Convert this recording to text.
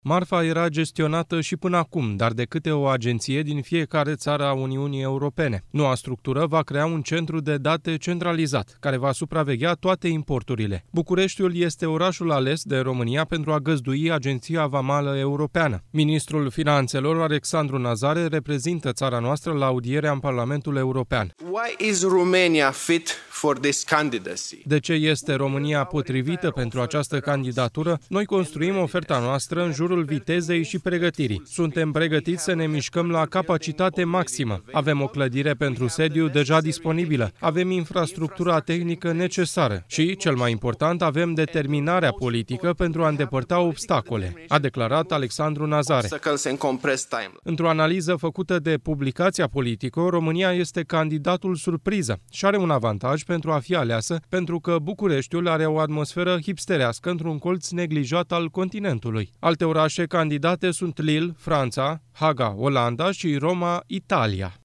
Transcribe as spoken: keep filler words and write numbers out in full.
Marfa era gestionată și până acum, dar de câte o agenție din fiecare țară a Uniunii Europene. Noua structură va crea un centru de date centralizat, care va supraveghea toate importurile. Bucureștiul este orașul ales de România pentru a găzdui Agenția Vamală Europeană. Ministrul Finanțelor, Alexandru Nazare, reprezintă țara noastră la audierea în Parlamentul European. Why is Romania fit for this candidacy? De ce este România potrivită pentru această candidatură? Noi construim oferta noastră în jurul vitezei și pregătirii. Suntem pregătiți să ne mișcăm la capacitate maximă. Avem o clădire pentru sediu deja disponibilă. Avem infrastructura tehnică necesară și, cel mai important, avem determinarea politică pentru a îndepărta obstacole, a declarat Alexandru Nazare. Într-o analiză făcută de publicația Politico, România este candidatul surpriză și are un avantaj pentru a fi aleasă, pentru că Bucureștiul are o atmosferă hipsterească într-un colț neglijat al continentului. Alte orașe candidate sunt Lille, Franța, Haga, Olanda și Roma, Italia.